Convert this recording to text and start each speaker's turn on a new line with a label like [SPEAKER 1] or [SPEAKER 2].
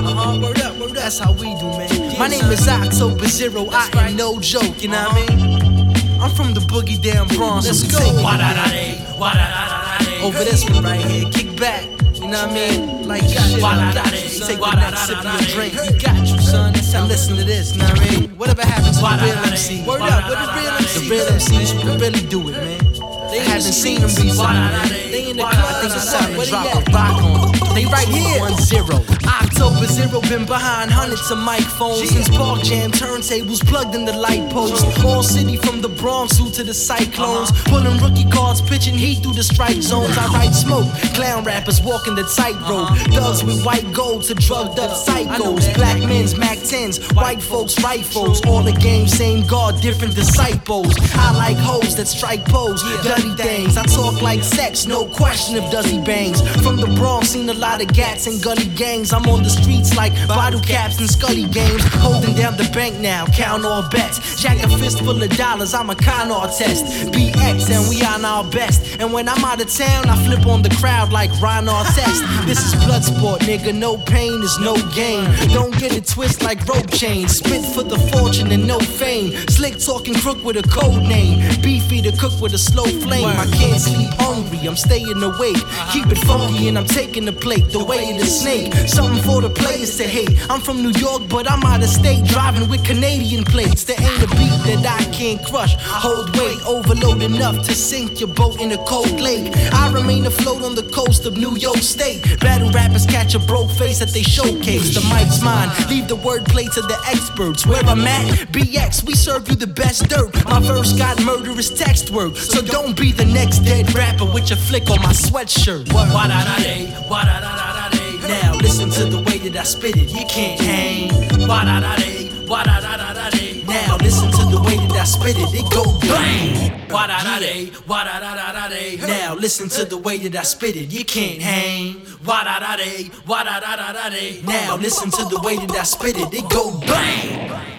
[SPEAKER 1] Word up, word up. That's how we do, man. My name is October Zero. I ain't no joke, you know what I mean? I'm from the boogie down Bronx. Let's go. Over this one right here, kick back. You know what I mean? Like shit, take the next sip of your drink. We got you, son. Now listen to this, know what I mean? Whatever happens to the real MC. Word up, what the real MCs who really do it, man. They haven't seen them recently, man. They in the club. I think it's time to drop a rock on them. They right here. 1-0. October Zero been behind hundreds of microphones since Park Jam turntables plugged in the light post. All city from the Bronx through to the Cyclones, pulling rookie cards, pitching heat through the strike zones. I write smoke, clown rappers walking the tightrope, thugs with white gold to drugged up psychos, black men's Mac 10s, white folks rifles, all the game same God, different disciples. I like hoes that strike pose, dirty things. I talk like sex, no question if does he bangs. From the Bronx, seen a lot of gats and gully gangs. I'm on the streets like bottle caps and scully games, holding down the bank now, count all bets. Jack a fist full of dollars, I'm a con artist. BX and we on our best. And when I'm out of town, I flip on the crowd like Ron Artest. This is blood sport, nigga, no pain is no gain. Don't get it twist like rope chains. Spit for the fortune and no fame. Slick talking crook with a code name. Beefy to cook with a slow flame. I can't sleep hungry, I'm staying awake. Keep it funky and I'm taking the plate. The way of the snake, something for the players to hate. I'm from New York, but I'm out of state, driving with Canadian plates. There ain't a beat that I can't crush. Hold weight, overload enough to sink your boat in a cold lake. I remain afloat on the coast of New York State. Battle rappers catch a broke face that they showcase. The mic's mine, leave the wordplay to the experts. Where I'm at, BX, we serve you the best dirt. My verse got murderous text work, so don't be the next dead rapper with your flick on my sweatshirt. Now listen to the way that I spit it, you can't hang. Now listen to the way that I spit it, it go bang. Now listen to the way that I spit it, you can't hang. Now listen to the way that I spit it, it go bang.